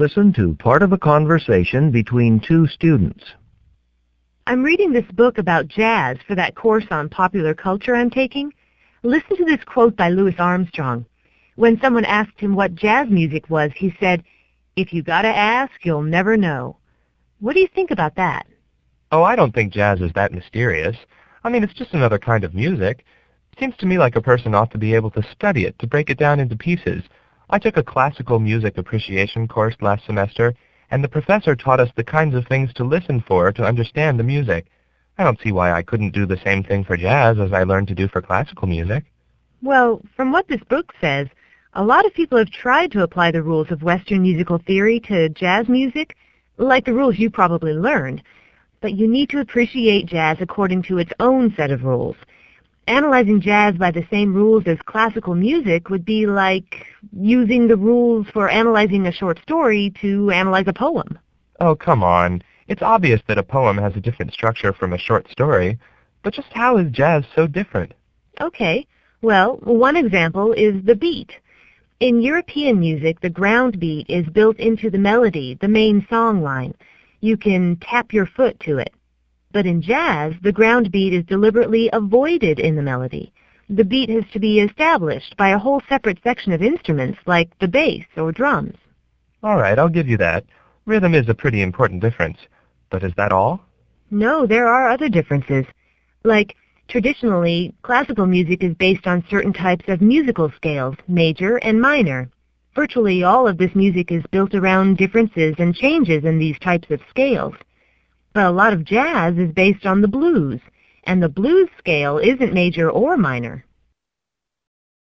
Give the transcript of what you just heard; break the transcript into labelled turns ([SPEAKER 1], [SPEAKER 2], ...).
[SPEAKER 1] Listen to part of a conversation between two students.
[SPEAKER 2] I'm reading this book about jazz for that course on popular culture I'm taking. Listen to this quote by Louis Armstrong. When someone asked him what jazz music was, he said, "If you gotta ask, you'll never know." What do you think about that?
[SPEAKER 3] Oh, I don't think jazz is that mysterious. I mean, it's just another kind of music. It seems to me like a person ought to be able to study it, to break it down into pieces. I took a classical music appreciation course last semester, and the professor taught us the kinds of things to listen for to understand the music. I don't see why I couldn't do the same thing for jazz as I learned to do for classical music.
[SPEAKER 2] Well, from what this book says, a lot of people have tried to apply the rules of Western musical theory to jazz music, like the rules you probably learned. But you need to appreciate jazz according to its own set of rules. Analyzing jazz by the same rules as classical music would be like using the rules for analyzing a short story to analyze a poem.
[SPEAKER 3] Oh, come on. It's obvious that a poem has a different structure from a short story, but just how is jazz so different?
[SPEAKER 2] Okay, well, one example is the beat. In European music, the ground beat is built into the melody, the main song line. You can tap your foot to it. But in jazz, the ground beat is deliberately avoided in the melody. The beat has to be established by a whole separate section of instruments like the bass or drums.
[SPEAKER 3] All right, I'll give you that. Rhythm is a pretty important difference. But is that all?
[SPEAKER 2] No, there are other differences. Like, traditionally, classical music is based on certain types of musical scales, major and minor. Virtually all of this music is built around differences and changes in these types of scales. But a lot of jazz is based on the blues, and the blues scale isn't major or minor.